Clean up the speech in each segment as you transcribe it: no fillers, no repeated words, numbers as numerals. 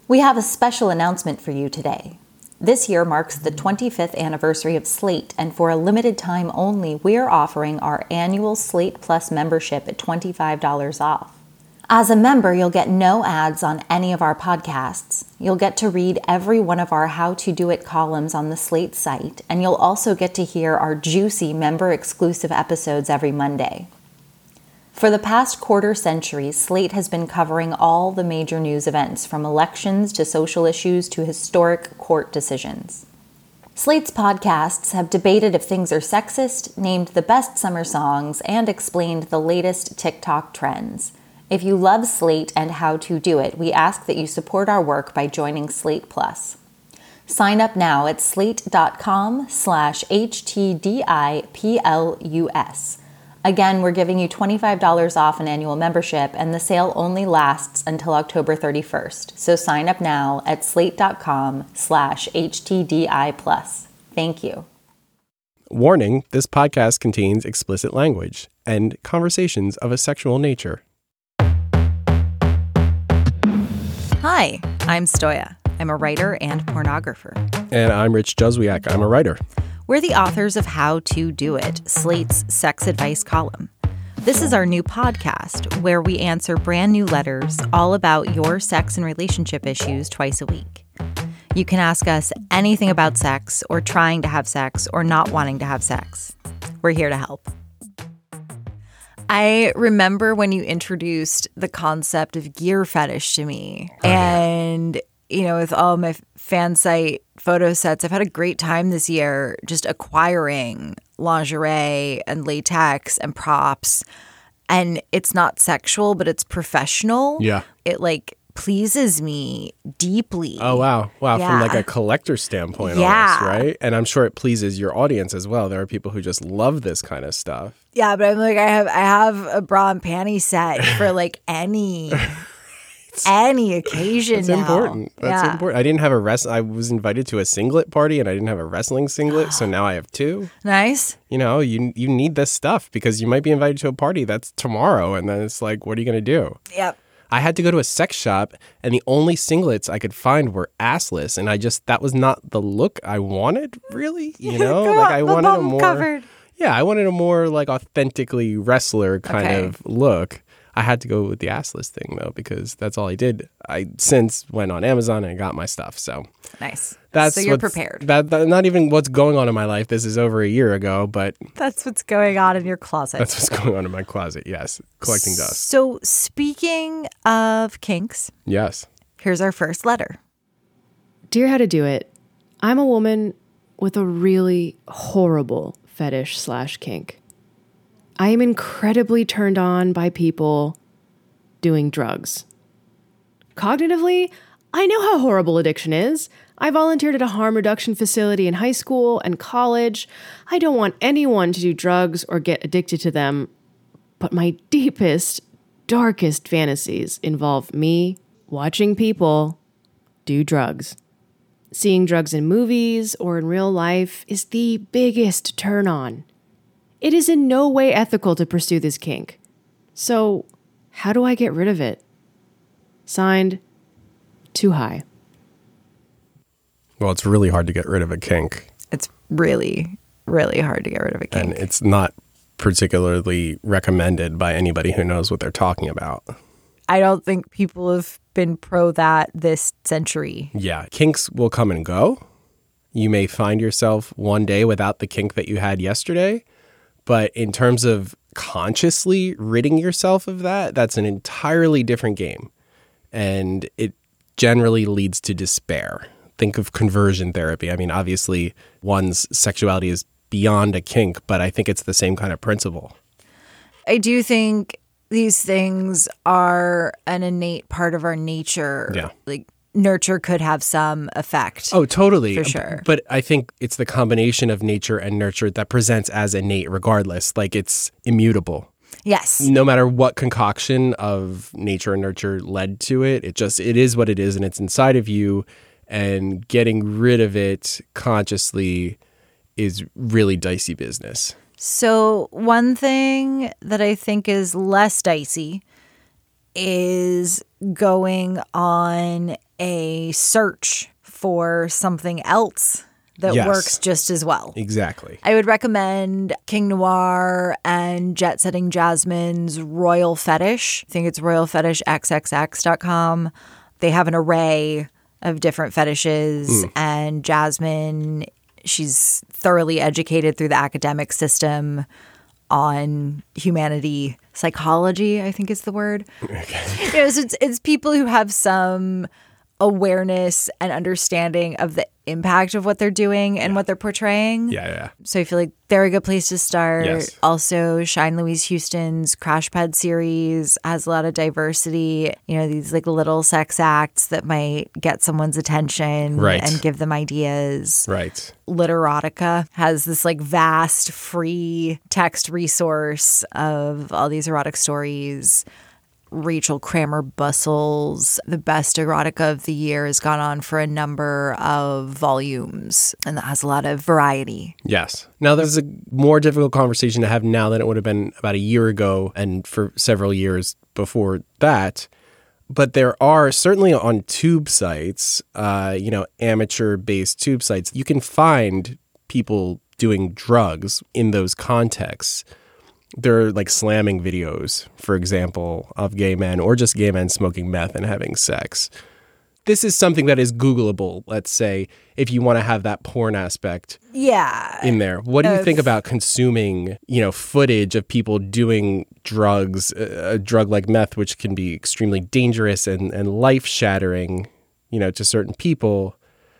We have a special announcement for you today. This year marks the 25th anniversary of Slate, and for a limited time only, we're offering our annual Slate Plus membership at $25 off. As a member, you'll get no ads on any of our podcasts. You'll get to read every one of our How to Do It columns on the Slate site, and you'll also get to hear our juicy member-exclusive episodes every Monday. For the past quarter century, Slate has been covering all the major news events, from elections to social issues to historic court decisions. Slate's podcasts have debated if things are sexist, named the best summer songs, and explained the latest TikTok trends. If you love Slate and How to Do It, we ask that you support our work by joining Slate Plus. Sign up now at slate.com/HTDIPLUS. Again, we're giving you $25 off an annual membership, and the sale only lasts until October 31st. So sign up now at slate.com/HTDI+. Thank you. Warning, this podcast contains explicit language and conversations of a sexual nature. Hi, I'm Stoya. I'm a writer and pornographer. And I'm Rich Juzwiak. I'm a writer. We're the authors of How to Do It, Slate's sex advice column. This is our new podcast where we answer brand new letters all about your sex and relationship issues twice a week. You can ask us anything about sex or trying to have sex or not wanting to have sex. We're here to help. I remember when you introduced the concept of gear fetish to me. And, you know, with all my fan site photo sets, I've had a great time this year just acquiring lingerie and latex and props. And it's not sexual, but it's professional. Yeah. It pleases me deeply. Oh, wow. Wow. Yeah. From a collector standpoint, Yeah. almost, right? And I'm sure it pleases your audience as well. There are people who just love this kind of stuff. Yeah, but I'm I have a bra and panty set for any occasion. That's now. important. That's important. I didn't have I was invited to a singlet party and I didn't have a wrestling singlet, so now I have two. Nice. You know, you need this stuff because you might be invited to a party that's tomorrow, and then it's like, what are you going to do? Yep. I had to go to a sex shop, and the only singlets I could find were assless, and that was not the look I wanted, really. You know, I wanted a more covered. Yeah, I wanted a more authentically wrestler kind of look. I had to go with the assless thing though, because that's all I did. I since went on Amazon and got my stuff. So nice. So you're prepared. That not even what's going on in my life. This is over a year ago, but that's what's going on in your closet. That's what's going on in my closet. Yes, collecting dust. So speaking of kinks, yes. Here's our first letter. Dear How to Do It, I'm a woman with a really horrible fetish/kink. I am incredibly turned on by people doing drugs. Cognitively, I know how horrible addiction is. I volunteered at a harm reduction facility in high school and college. I don't want anyone to do drugs or get addicted to them. But my deepest, darkest fantasies involve me watching people do drugs. Seeing drugs in movies or in real life is the biggest turn on. It is in no way ethical to pursue this kink. So, how do I get rid of it? Signed, Too High. Well, it's really hard to get rid of a kink. It's really, really hard to get rid of a kink. And it's not particularly recommended by anybody who knows what they're talking about. I don't think people have been pro that this century. Yeah, kinks will come and go. You may find yourself one day without the kink that you had yesterday. But in terms of consciously ridding yourself of that, that's an entirely different game. And it generally leads to despair. Think of conversion therapy. I mean, obviously, one's sexuality is beyond a kink, but I think it's the same kind of principle. I do think these things are an innate part of our nature. Yeah. Nurture could have some effect. Oh, totally. For sure. But I think it's the combination of nature and nurture that presents as innate regardless. It's immutable. Yes. No matter what concoction of nature and nurture led to it, it is what it is, and it's inside of you, and getting rid of it consciously is really dicey business. So one thing that I think is less dicey is going on a search for something else that Yes. works just as well. Exactly. I would recommend King Noir and Jet Setting Jasmine's Royal Fetish. I think it's royalfetishxxx.com. They have an array of different fetishes, and Jasmine, she's thoroughly educated through the academic system on humanity psychology, I think is the word. Okay. So it's people who have some awareness and understanding of the impact of what they're doing and what they're portraying. Yeah. So I feel like they're a good place to start. Yes. Also, Shine Louise Houston's Crash Pad series has a lot of diversity. You know, these like little sex acts that might get someone's attention Right. and give them ideas. Right. Literotica has this like vast free text resource of all these erotic stories. Rachel Kramer Bussel's The Best Erotica of the Year has gone on for a number of volumes, and that has a lot of variety. Yes. Now, there's a more difficult conversation to have now than it would have been about a year ago and for several years before that. But there are certainly on tube sites, amateur-based tube sites, you can find people doing drugs in those contexts. There are like slamming videos, for example, of gay men or just gay men smoking meth and having sex. This is something that is Googleable, let's say, if you want to have that porn aspect in there. What do you think about consuming, footage of people doing drugs, a drug like meth, which can be extremely dangerous and life-shattering, to certain people?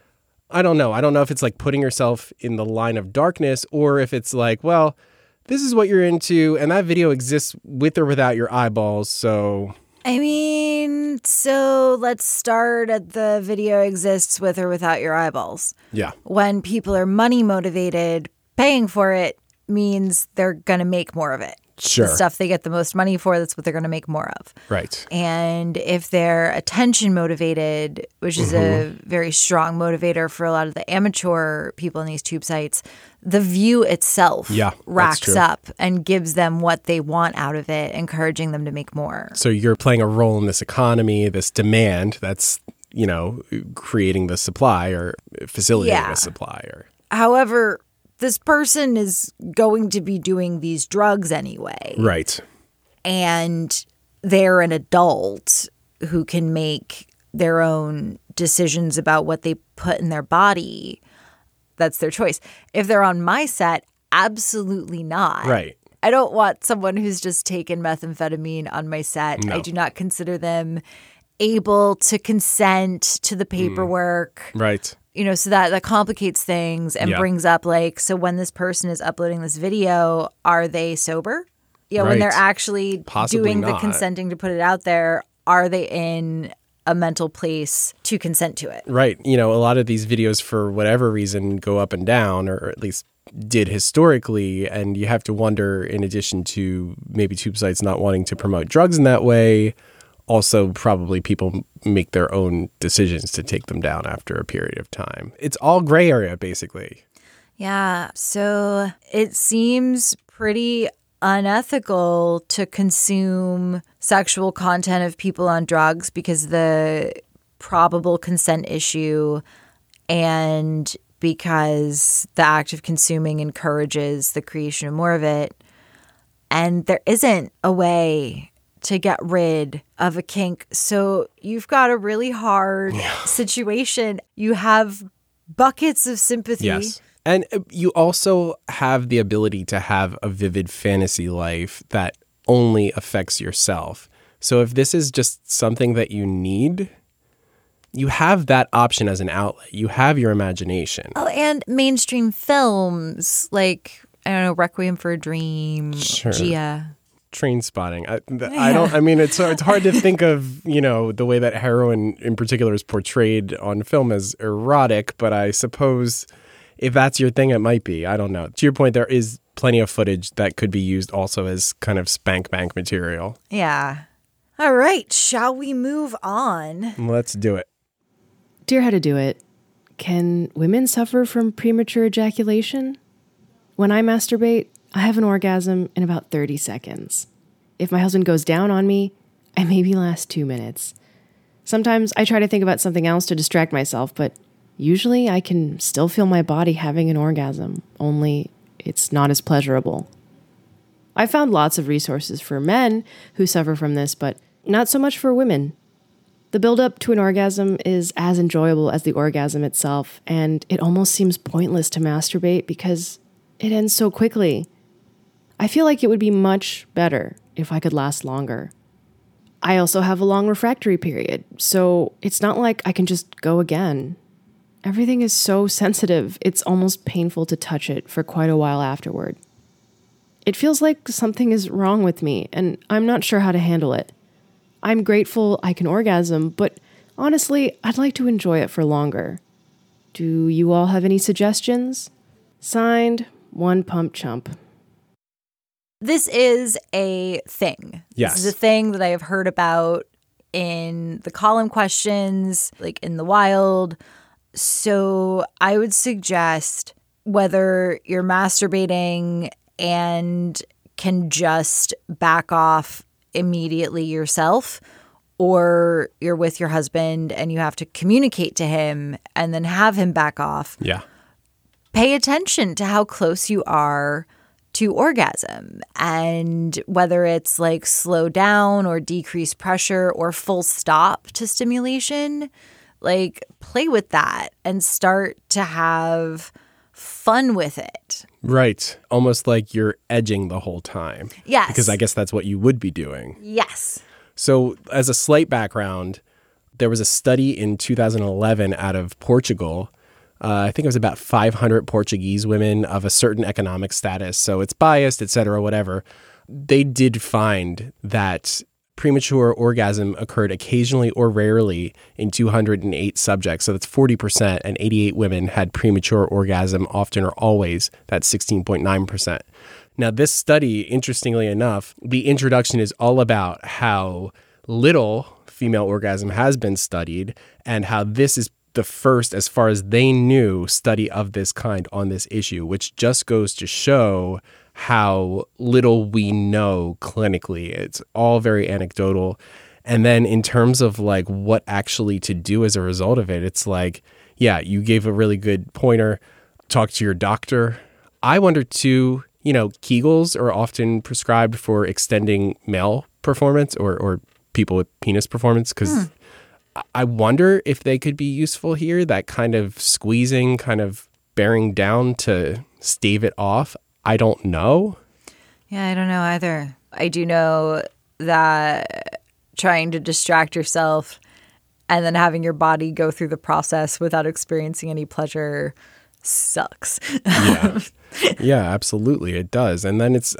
I don't know. I don't know if it's like putting yourself in the line of darkness or if it's like, well, this is what you're into, and that video exists with or without your eyeballs, so... I mean, so let's start at the video exists with or without your eyeballs. Yeah. When people are money motivated, paying for it means they're going to make more of it. Sure. The stuff they get the most money for, that's what they're going to make more of. Right. And if they're attention motivated, which is a very strong motivator for a lot of the amateur people in these tube sites, the view itself racks up and gives them what they want out of it, encouraging them to make more. So you're playing a role in this economy, this demand that's, creating the supply or facilitating the supply. However, this person is going to be doing these drugs anyway. Right. And they're an adult who can make their own decisions about what they put in their body. That's their choice. If they're on my set, absolutely not. Right. I don't want someone who's just taken methamphetamine on my set. No. I do not consider them able to consent to the paperwork. Right. So that complicates things and brings up so when this person is uploading this video, are they sober? When they're actually Possibly doing not. the consenting to put it out there, are they in a mental place to consent to it? Right. A lot of these videos, for whatever reason, go up and down, or at least did historically. And you have to wonder, in addition to maybe tube sites not wanting to promote drugs in that way, also probably people make their own decisions to take them down after a period of time. It's all gray area, basically. Yeah. So it seems pretty unethical to consume sexual content of people on drugs because the probable consent issue and because the act of consuming encourages the creation of more of it. And there isn't a way to get rid of a kink. So you've got a really hard situation. You have buckets of sympathy. Yes. And you also have the ability to have a vivid fantasy life that only affects yourself. So if this is just something that you need, you have that option as an outlet. You have your imagination. Oh, and mainstream films like, I don't know, Requiem for a Dream, Gia. Train spotting. It's hard to think of, the way that heroin in particular is portrayed on film as erotic, but I suppose if that's your thing, it might be. I don't know. To your point, there is plenty of footage that could be used also as kind of spank bank material. Yeah. All right. Shall we move on? Let's do it. Dear How to Do It, can women suffer from premature ejaculation? When I masturbate, I have an orgasm in about 30 seconds. If my husband goes down on me, I maybe last 2 minutes. Sometimes I try to think about something else to distract myself, but usually I can still feel my body having an orgasm, only it's not as pleasurable. I found lots of resources for men who suffer from this, but not so much for women. The build-up to an orgasm is as enjoyable as the orgasm itself, and it almost seems pointless to masturbate because it ends so quickly. I feel like it would be much better if I could last longer. I also have a long refractory period, so it's not like I can just go again. Everything is so sensitive, it's almost painful to touch it for quite a while afterward. It feels like something is wrong with me, and I'm not sure how to handle it. I'm grateful I can orgasm, but honestly, I'd like to enjoy it for longer. Do you all have any suggestions? Signed, One Pump Chump. This is a thing. Yes. This is a thing that I have heard about in the column questions, like in the wild. So I would suggest whether you're masturbating and can just back off immediately yourself, or you're with your husband and you have to communicate to him and then have him back off. Yeah. Pay attention to how close you are to orgasm, and whether it's like slow down or decrease pressure or full stop to stimulation, like play with that and start to have fun with it. Right. Almost like you're edging the whole time. Yes. Because I guess that's what you would be doing. Yes. So as a slight background, there was a study in 2011 out of Portugal. I think it was about 500 Portuguese women of a certain economic status. So it's biased, et cetera, whatever. They did find that premature orgasm occurred occasionally or rarely in 208 subjects. So that's 40%, and 88 women had premature orgasm often or always. That's 16.9%. Now, this study, interestingly enough, the introduction is all about how little female orgasm has been studied and how this is the first, as far as they knew, study of this kind on this issue, which just goes to show how little we know clinically. It's all very anecdotal. And then in terms of like what actually to do as a result of it, it's like, yeah, you gave a really good pointer. Talk to your doctor. I wonder too, you know, Kegels are often prescribed for extending male performance or people with penis performance, because I wonder if they could be useful here, that kind of squeezing, kind of bearing down to stave it off. I don't know. Yeah, I don't know either. I do know that trying to distract yourself and then having your body go through the process without experiencing any pleasure sucks. Yeah. Yeah, absolutely. It does. And then it's,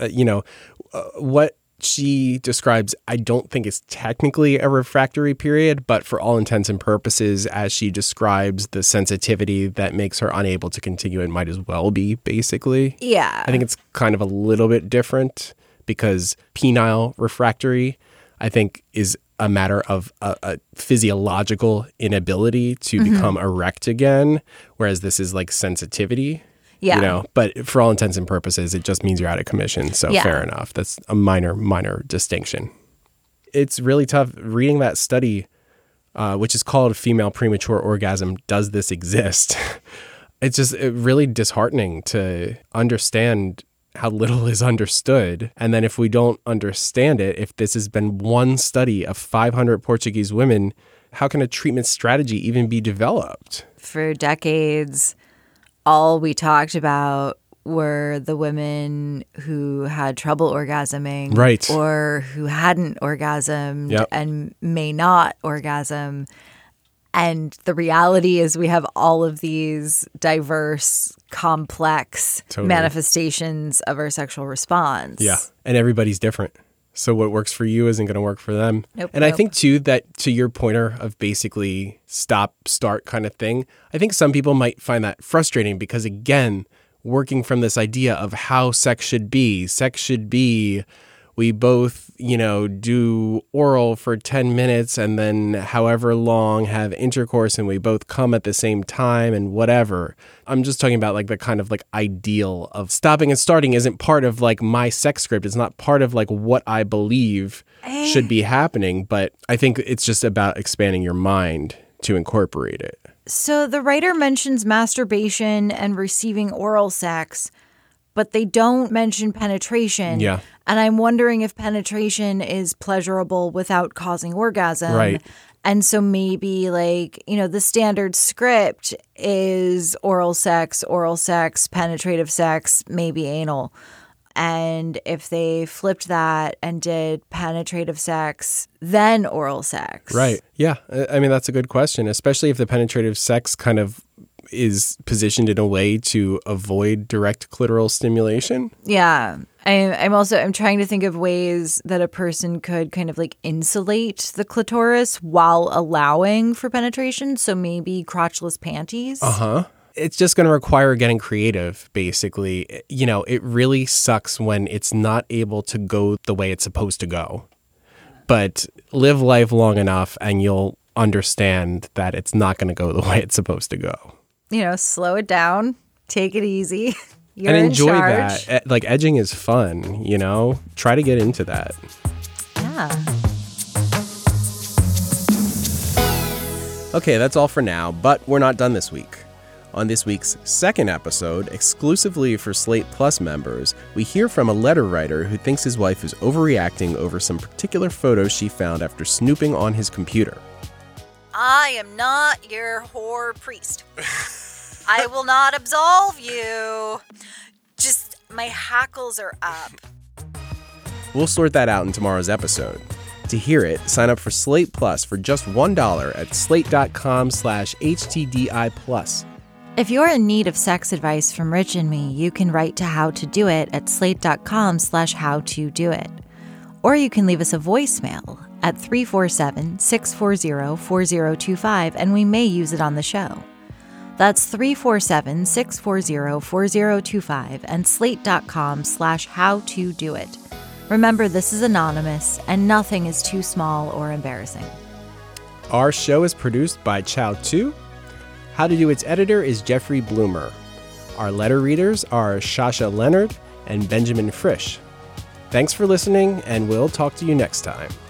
what she describes, I don't think it's technically a refractory period, but for all intents and purposes, as she describes the sensitivity that makes her unable to continue, it might as well be, basically. Yeah. I think it's kind of a little bit different because penile refractory, I think, is a matter of a physiological inability to become erect again, whereas this is like sensitivity. Yeah. You know, but for all intents and purposes, it just means you're out of commission. So fair enough. That's a minor distinction. It's really tough reading that study, which is called Female Premature Orgasm. Does this exist? It's really disheartening to understand how little is understood. And then if we don't understand it, if this has been one study of 500 Portuguese women, how can a treatment strategy even be developed? For decades, all we talked about were the women who had trouble orgasming, right, or who hadn't orgasmed and may not orgasm. And the reality is we have all of these diverse, complex manifestations of our sexual response. Yeah. And everybody's different. So what works for you isn't going to work for them. Nope, I think, too, that to your pointer of basically stop, start kind of thing, I think some people might find that frustrating because, again, working from this idea of how sex should be we both, do oral for 10 minutes and then however long have intercourse and we both come at the same time and whatever. I'm just talking about like the kind of like ideal of stopping and starting isn't part of like my sex script. It's not part of like what I believe should be happening. But I think it's just about expanding your mind to incorporate it. So the writer mentions masturbation and receiving oral sex, but they don't mention penetration. Yeah. And I'm wondering if penetration is pleasurable without causing orgasm. Right. And so maybe like, the standard script is oral sex, penetrative sex, maybe anal. And if they flipped that and did penetrative sex, then oral sex. Right. Yeah. I mean, that's a good question, especially if the penetrative sex kind of is positioned in a way to avoid direct clitoral stimulation. Yeah. I'm trying to think of ways that a person could kind of like insulate the clitoris while allowing for penetration. So maybe crotchless panties. It's just going to require getting creative, basically. It really sucks when it's not able to go the way it's supposed to go. But live life long enough and you'll understand that it's not going to go the way it's supposed to go. Slow it down, take it easy. You're and in enjoy charge. that. Like edging is fun, Try to get into that. Yeah. Okay, that's all for now, but we're not done this week. On this week's second episode, exclusively for Slate Plus members, we hear from a letter writer who thinks his wife is overreacting over some particular photos she found after snooping on his computer. I am not your whore priest. I will not absolve you. Just my hackles are up. We'll sort that out in tomorrow's episode. To hear it, sign up for Slate Plus for just $1 at slate.com/HTDI Plus. If you're in need of sex advice from Rich and me, you can write to How to Do It at slate.com/howtodoit. Or you can leave us a voicemail at 347-640-4025 and we may use it on the show. That's 347-640-4025 and slate.com/howtodoit. Remember, this is anonymous and nothing is too small or embarrassing. Our show is produced by Chow Tu. How to Do It's editor is Jeffrey Bloomer. Our letter readers are Shasha Leonard and Benjamin Frisch. Thanks for listening, and we'll talk to you next time.